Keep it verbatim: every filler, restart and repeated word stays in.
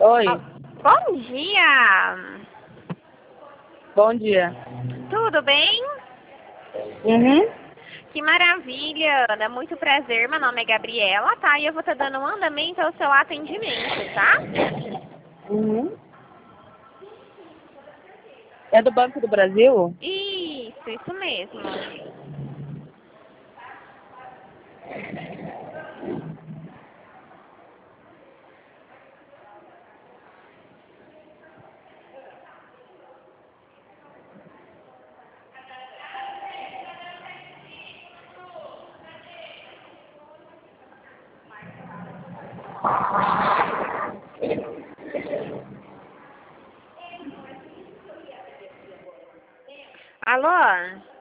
Oi, Bom dia! bom dia. Tudo bem? Uhum. Que maravilha, Ana. Muito prazer. Meu nome é Gabriela, tá? E eu vou estar dando um andamento ao seu atendimento, tá? Uhum. É do Banco do Brasil? Isso, isso mesmo. Alô?